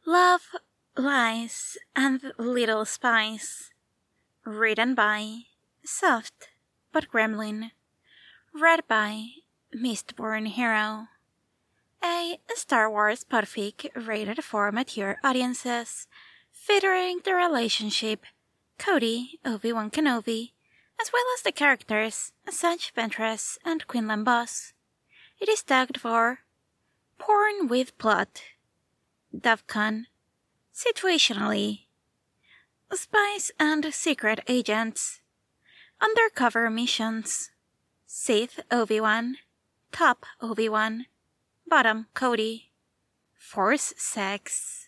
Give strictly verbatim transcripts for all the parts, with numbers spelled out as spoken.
Love, Lies, and Little Spice. Written by Soft but Gremlin. Read by Mistborn Hero. A Star Wars podfic rated for mature audiences, featuring the relationship Cody, Obi-Wan Kenobi, as well as the characters Asajj Ventress and Quinlan Vos. It is tagged for Porn with Plot, DovCon, Situationally, Spies and Secret Agents, Undercover Missions, Sith Obi-Wan, Top Obi-Wan, Bottom Cody, Force Sex.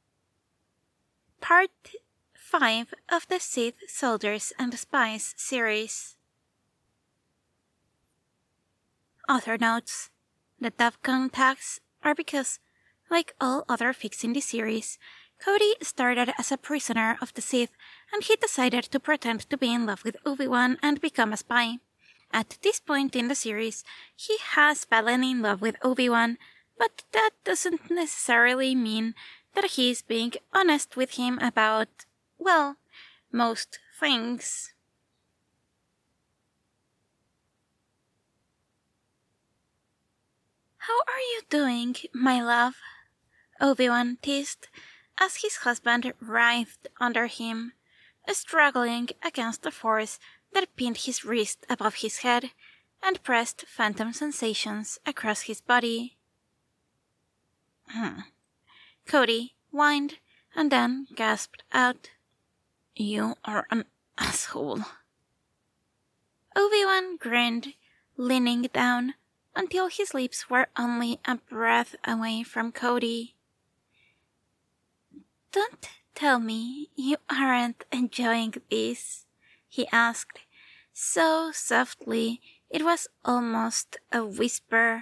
Part five of the Sith Soldiers and Spies series. Author notes: the DovCon tags are because, like all other fics in the series, Cody started as a prisoner of the Sith, and he decided to pretend to be in love with Obi-Wan and become a spy. At this point in the series, he has fallen in love with Obi-Wan, but that doesn't necessarily mean that he's being honest with him about, well, most things. "How are you doing, my love?" Obi-Wan teased as his husband writhed under him, struggling against the force that pinned his wrist above his head and pressed phantom sensations across his body. Hmm. Cody whined and then gasped out, "You are an asshole." Obi-Wan grinned, leaning down until his lips were only a breath away from Cody. "Don't tell me you aren't enjoying this," he asked, so softly it was almost a whisper.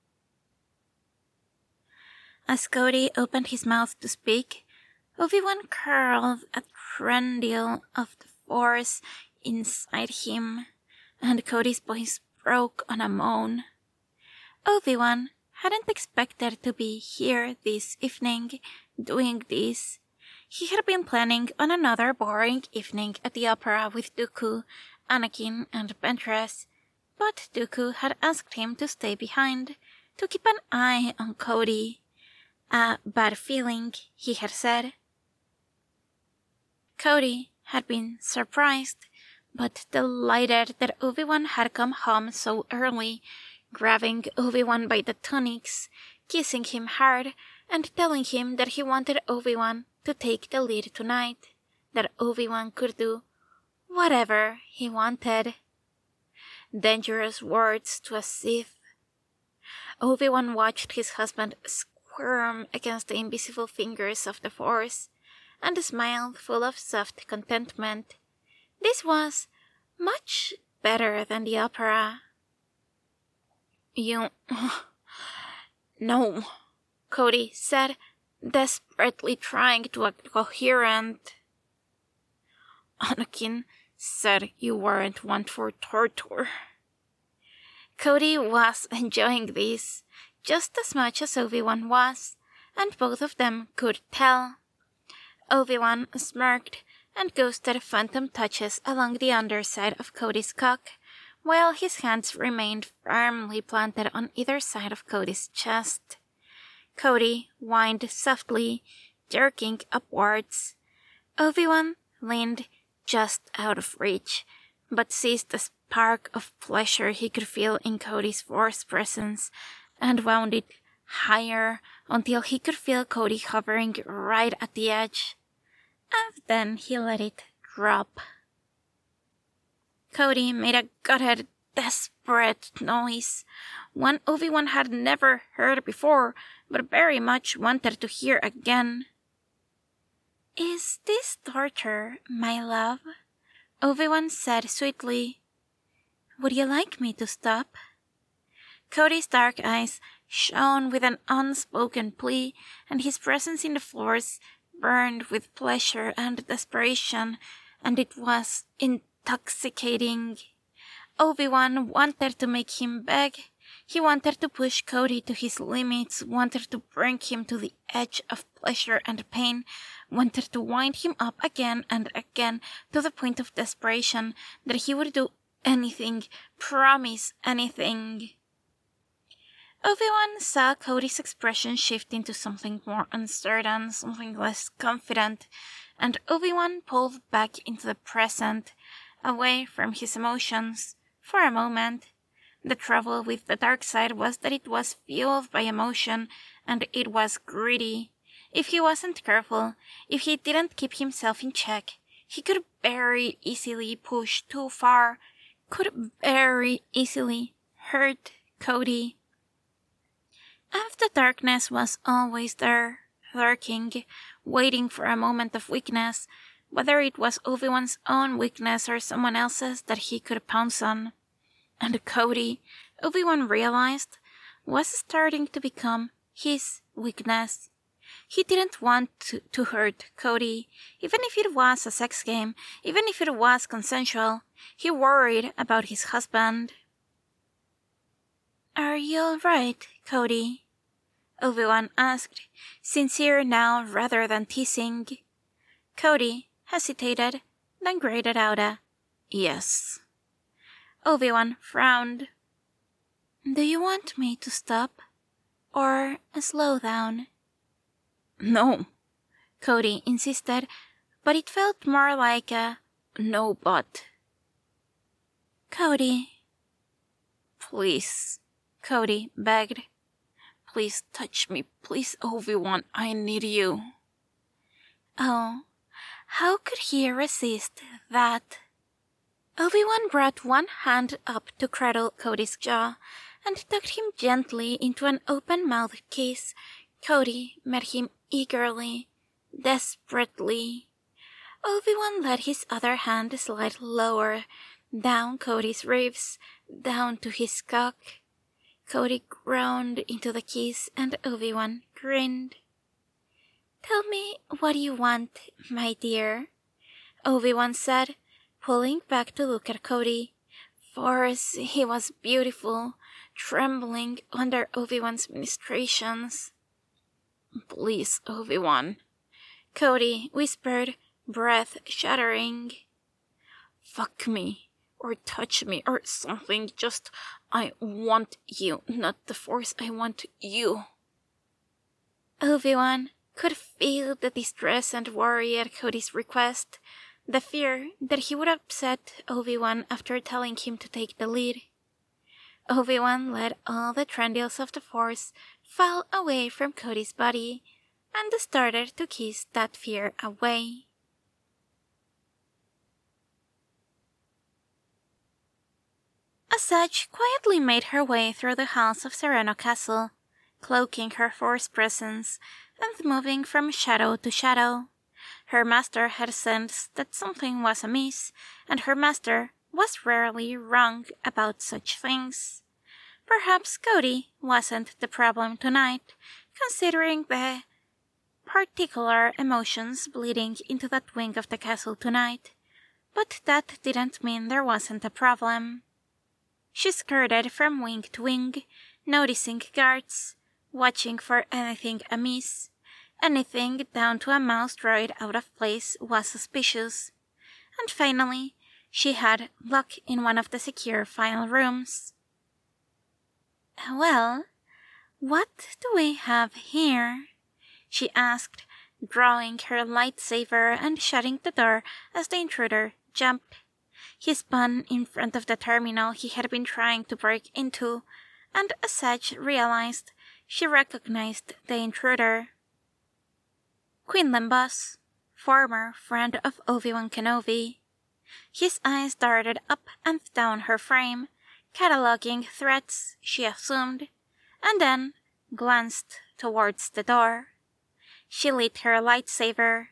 As Cody opened his mouth to speak, Obi-Wan curled a trendle of the Force inside him, and Cody's voice broke on a moan. Obi-Wan hadn't expected to be here this evening, doing this. He had been planning on another boring evening at the opera with Dooku, Anakin, and Ventress, but Dooku had asked him to stay behind, to keep an eye on Cody. A bad feeling, he had said. Cody had been surprised, but delighted that Obi-Wan had come home so early, grabbing Obi-Wan by the tunics, kissing him hard, and telling him that he wanted Obi-Wan to take the lead tonight, that Obi-Wan could do whatever he wanted. Dangerous words to a Sith. Obi-Wan watched his husband squirm against the invisible fingers of the Force, and smiled full of soft contentment. This was much better than the opera. "You... no," Cody said, desperately trying to act coherent. "Anakin said you weren't one for torture." Cody was enjoying this just as much as Obi-Wan was, and both of them could tell. Obi-Wan smirked and ghosted phantom touches along the underside of Cody's cock, while his hands remained firmly planted on either side of Cody's chest. Cody whined softly, jerking upwards. Obi-Wan leaned just out of reach, but seized the spark of pleasure he could feel in Cody's Force presence, and wound it higher until he could feel Cody hovering right at the edge. And then he let it drop. Cody made a gutted, desperate noise, one Obi-Wan had never heard before, but very much wanted to hear again. "Is this torture, my love?" Obi-Wan said sweetly. "Would you like me to stop?" Cody's dark eyes shone with an unspoken plea, and his presence in the Force burned with pleasure and desperation, and it was intoxicating. Obi-Wan wanted to make him beg, He wanted to push Cody to his limits, wanted to bring him to the edge of pleasure and pain, wanted to wind him up again and again to the point of desperation that he would do anything, promise anything. Obi-Wan saw Cody's expression shift into something more uncertain, something less confident, and Obi-Wan pulled back into the present, away from his emotions, for a moment. The trouble with the dark side was that it was fueled by emotion, and it was greedy. If he wasn't careful, if he didn't keep himself in check, he could very easily push too far, could very easily hurt Cody. And the darkness was always there, lurking, waiting for a moment of weakness, whether it was Obi-Wan's own weakness or someone else's that he could pounce on. And Cody, Obi-Wan realized, was starting to become his weakness. He didn't want to, to hurt Cody, even if it was a sex game, even if it was consensual. He worried about his husband. "Are you all right, Cody?" Obi-Wan asked, sincere now rather than teasing. Cody hesitated, then grated out a yes. Obi-Wan frowned. "Do you want me to stop? Or slow down?" "No," Cody insisted, but it felt more like a no but. "Cody." "Please," Cody begged. "Please touch me, please, Obi-Wan, I need you." Oh, how could he resist that? Obi-Wan brought one hand up to cradle Cody's jaw and tucked him gently into an open-mouthed kiss. Cody met him eagerly, desperately. Obi-Wan let his other hand slide lower, down Cody's ribs, down to his cock. Cody groaned into the kiss and Obi-Wan grinned. "Tell me what you want, my dear," Obi-Wan said, pulling back to look at Cody. For he was beautiful, trembling under Obi-Wan's ministrations. "Please, Obi-Wan," Cody whispered, breath shuddering. "Fuck me, or touch me, or something. Just, I want you, not the Force, I want you." Obi-Wan could feel the distress and worry at Cody's request, the fear that he would upset Obi-Wan after telling him to take the lead. Obi-Wan let all the trendials of the Force fall away from Cody's body and started to kiss that fear away. Asajj quietly made her way through the halls of Sereno Castle, cloaking her Force presence and moving from shadow to shadow. Her master had sensed that something was amiss, and her master was rarely wrong about such things. Perhaps Cody wasn't the problem tonight, considering the particular emotions bleeding into that wing of the castle tonight, but that didn't mean there wasn't a problem. She skirted from wing to wing, noticing guards, watching for anything amiss. Anything down to a mouse droid out of place was suspicious. And finally, she had luck in one of the secure file rooms. "Well, what do we have here?" she asked, drawing her lightsaber and shutting the door as the intruder jumped. He spun in front of the terminal he had been trying to break into, and Asajj realized she recognized the intruder. Quinlan Vos, former friend of Obi-Wan Kenobi. His eyes darted up and down her frame, cataloging threats, she assumed, and then glanced towards the door. She lit her lightsaber.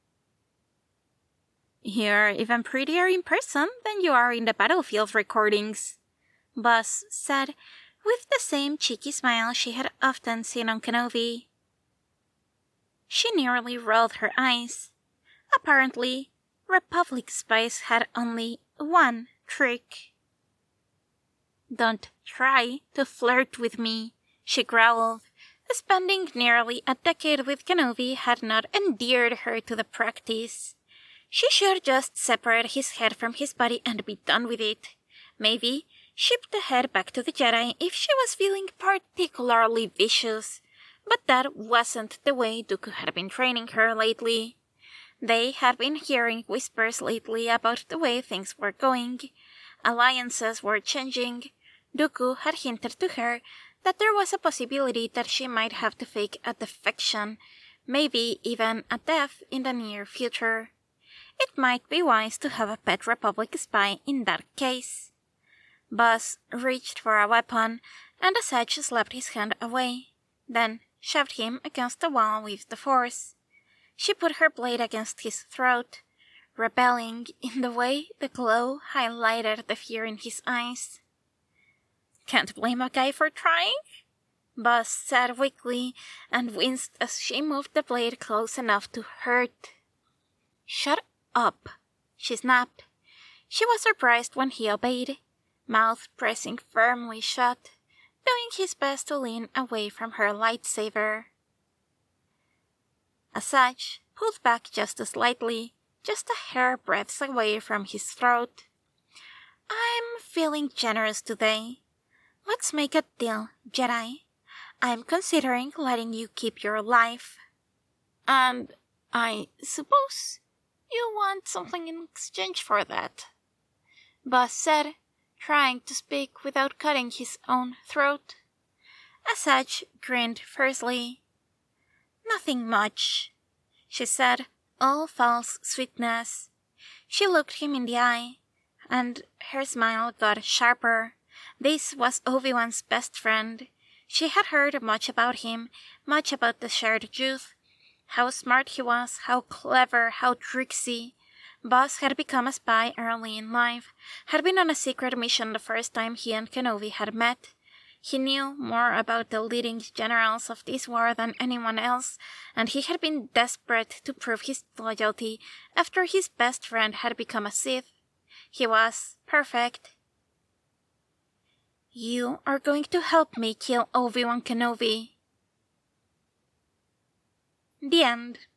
"You're even prettier in person than you are in the battlefield recordings," Vos said, with the same cheeky smile she had often seen on Kenobi. She nearly rolled her eyes. Apparently, Republic spies had only one trick. "Don't try to flirt with me," she growled. Spending nearly a decade with Kenobi had not endeared her to the practice. She should just separate his head from his body and be done with it. Maybe ship the head back to the Jedi if she was feeling particularly vicious. But that wasn't the way Dooku had been training her lately. They had been hearing whispers lately about the way things were going. Alliances were changing. Dooku had hinted to her that there was a possibility that she might have to fake a defection, maybe even a death in the near future. It might be wise to have a pet Republic spy in that case. Buzz reached for a weapon, and Asajj slapped his hand away, then shoved him against the wall with the Force. She put her blade against his throat, rebelling in the way the glow highlighted the fear in his eyes. "Can't blame a guy for trying," Buzz said weakly, and winced as she moved the blade close enough to hurt. "Shut up," she snapped. She was surprised when he obeyed, mouth pressing firmly shut, doing his best to lean away from her lightsaber. Asajj pulled back just slightly, just a hair breadth away from his throat. "I'm feeling generous today. Let's make a deal, Jedi. I'm considering letting you keep your life. And I suppose you want something in exchange for that," Buzz said, trying to speak without cutting his own throat. Asajj grinned fiercely. "Nothing much," she said, all false sweetness. She looked him in the eye, and her smile got sharper. This was Obi-Wan's best friend. She had heard much about him, much about the shared youth. How smart he was, how clever, how tricksy. Buzz had become a spy early in life, had been on a secret mission the first time he and Kenobi had met. He knew more about the leading generals of this war than anyone else, and he had been desperate to prove his loyalty after his best friend had become a Sith. He was perfect. "You are going to help me kill Obi-Wan Kenobi." The end.